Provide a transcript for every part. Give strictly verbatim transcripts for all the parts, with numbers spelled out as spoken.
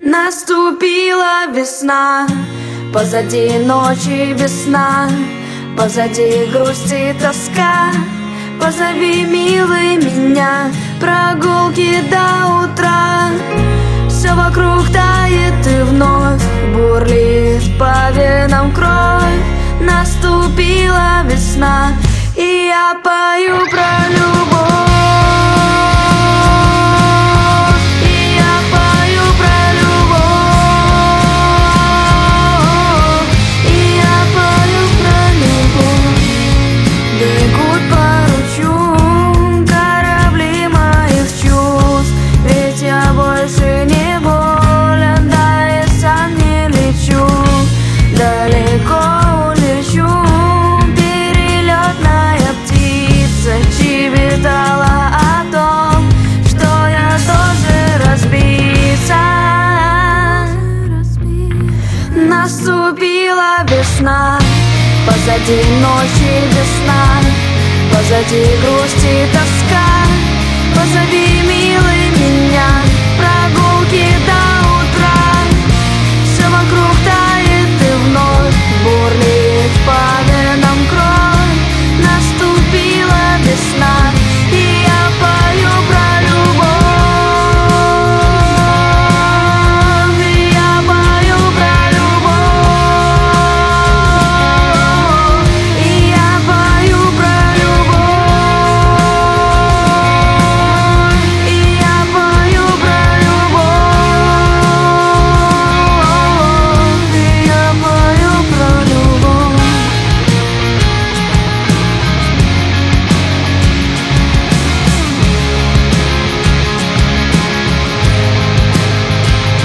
Наступила весна, позади ночи без сна, позади грусть и тоска. Позови, милый, меня, прогулки до утра. Все вокруг тает и вновь бурлит по венам кровь. Наступила весна, и я пою про любовь. Наступила весна, позади ночи весна, позади грусть и тоска. Позови, милый, меня, прогулки до утра. Все вокруг тает и вновь бурлит по венам кровь. Наступила весна, и я пою про любовь.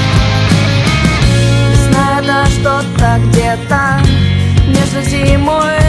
Что-то где-то между зимой